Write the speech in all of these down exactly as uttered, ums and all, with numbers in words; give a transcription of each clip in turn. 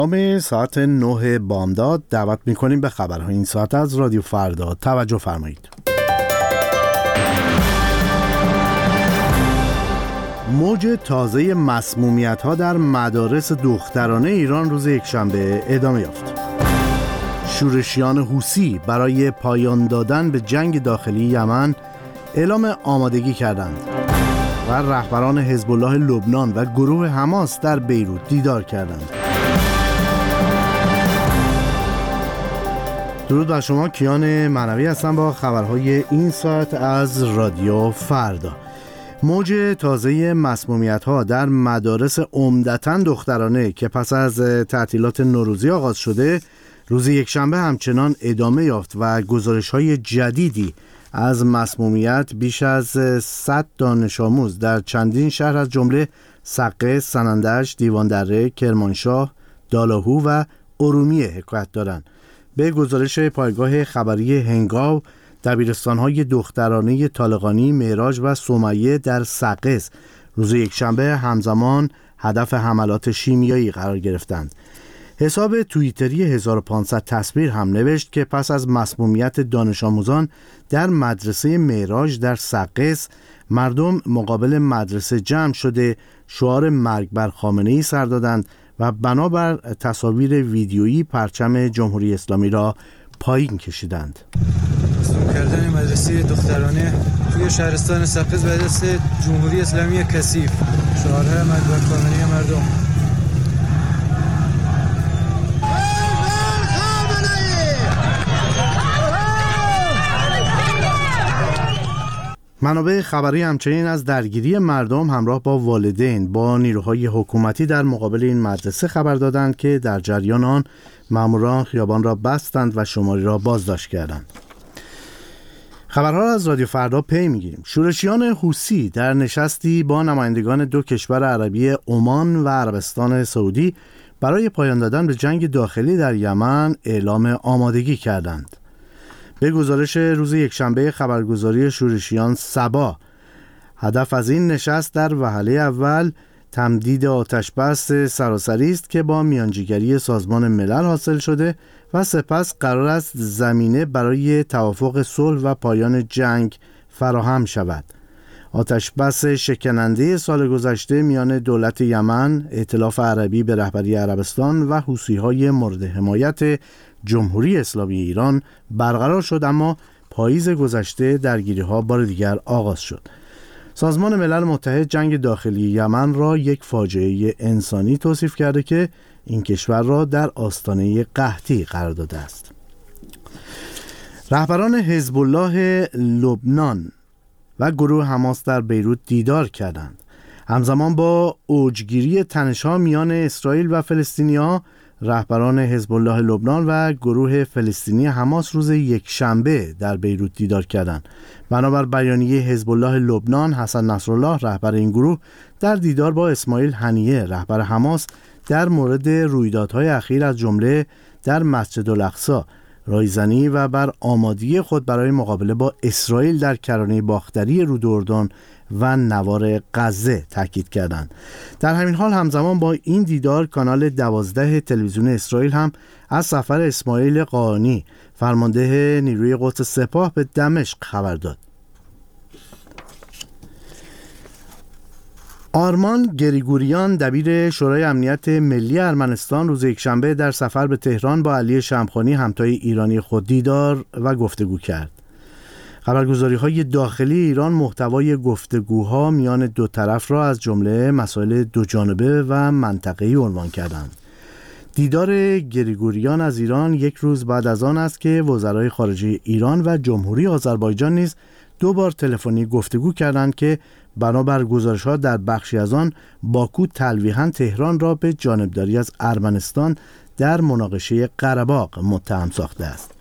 نام ساعت نه بامداد دعوت میکنیم به خبرهای این ساعت از رادیو فردا. توجه فرمایید. موج تازه مسمومیت‌ها در مدارس دخترانه ایران روز یکشنبه ادامه یافت. شورشیان حوثی برای پایان دادن به جنگ داخلی یمن اعلام آمادگی کردند و رهبران حزب الله لبنان و گروه حماس در بیروت دیدار کردند. درود بر شما، کیان معنوی هستم با خبرهای این ساعت از رادیو فردا. موج تازه مسمومیت‌ها در مدارس عمدتاً دخترانه که پس از تعطیلات نوروزی آغاز شده روز یکشنبه همچنان ادامه یافت و گزارش‌های جدیدی از مسمومیت بیش از صد دانش آموز در چندین شهر از جمله سقه، سنندج، دیواندره، کرمانشاه، دالاهو و ارومیه حکایت دارند. به گزارش پایگاه خبری هنگاو، دبیرستان‌های دخترانه طالقانی، معراج و سمیه در سقز روز یکشنبه همزمان هدف حملات شیمیایی قرار گرفتند. حساب توییتری هزار و پانصد تصویر هم نوشت که پس از مسمومیت دانش آموزان در مدرسه معراج در سقز، مردم مقابل مدرسه جمع شده شعار مرگ بر خامنه‌ای سر دادند و بنابر تصاویر ویدیویی پرچم جمهوری اسلامی را پایین کشیدند. مسموم کردن مدرسه دخترانه توی شهرستان سقز به دست جمهوری اسلامی کثیف، شعارهای مرگ بر خامنه‌ای مردم. منابع خبری همچنین از درگیری مردم همراه با والدین با نیروهای حکومتی در مقابل این مدرسه خبر دادند که در جریان آن ماموران خیابان را بستند و شماری را بازداشت کردند. خبرها را از رادیو فردا پی میگیریم. شورشیان حوثی در نشستی با نمایندگان دو کشور عربی عمان و عربستان سعودی برای پایان دادن به جنگ داخلی در یمن اعلام آمادگی کردند. به گزارش روز یکشنبه خبرگزاری شورشیان سبا، هدف از این نشست در وهله اول تمدید آتش بس سراسری است که با میانجیگری سازمان ملل حاصل شده و سپس قرار است زمینه برای توافق صلح و پایان جنگ فراهم شود. آتش بس شکننده سال گذشته میان دولت یمن، ائتلاف عربی به رهبری عربستان و حوثی‌های مورد حمایت جمهوری اسلامی ایران برقرار شد، اما پاییز گذشته درگیری‌ها بار دیگر آغاز شد. سازمان ملل متحد جنگ داخلی یمن را یک فاجعه انسانی توصیف کرده که این کشور را در آستانه قحطی قرار داده است. رهبران حزب الله لبنان و گروه حماس در بیروت دیدار کردند. همزمان با اوجگیری تنش‌ها میان اسرائیل و فلسطینی‌ها، رهبران حزب الله لبنان و گروه فلسطینی حماس روز یکشنبه در بیروت دیدار کردند. بنابر بیانیه حزب الله لبنان، حسن نصرالله رهبر این گروه در دیدار با اسماعیل هنیه رهبر حماس در مورد رویدادهای اخیر از جمله در مسجد الاقصی رایزنی و بر آمادگی خود برای مقابله با اسرائیل در کرانه باختری رود اردن و نوار غزه تاکید کردند. در همین حال همزمان با این دیدار کانال دوازده تلویزیون اسرائیل هم از سفر اسماعیل قائنی فرمانده نیروی قدس سپاه به دمشق خبر داد. آرمان گریگوریان دبیر شورای امنیت ملی ارمنستان روز یکشنبه در سفر به تهران با علی شمخانی همتای ایرانی خود دیدار و گفتگو کرد. خبرگزاری‌های داخلی ایران محتوای گفتگوها میان دو طرف را از جمله مسائل دوجانبه و منطقه‌ای عنوان کردند. دیدار گریگوریان از ایران یک روز بعد از آن است که وزرای خارجه ایران و جمهوری آذربایجان نیز دو بار تلفنی گفتگو کردند که بنابر گزارش‌ها در بخشی از آن باکو تلویحاً تهران را به جانبداری از ارمنستان در مناقشه قره‌باغ متهم ساخته است.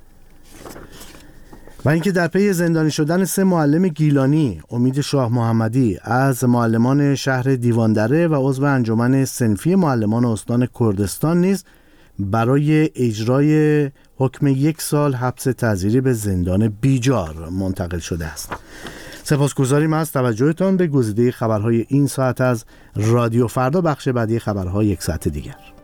و اینکه در پی زندانی شدن سه معلم گیلانی، امید شاه محمدی از معلمان شهر دیواندره و عضو انجمن صنفی معلمان استان کردستان نیز برای اجرای حکم یک سال حبس تعزیری به زندان بیجار منتقل شده است. سپاسگزاریم از توجهتان به گزیده خبرهای این ساعت از رادیو فردا. بخش بعدی خبرها یک ساعت دیگر.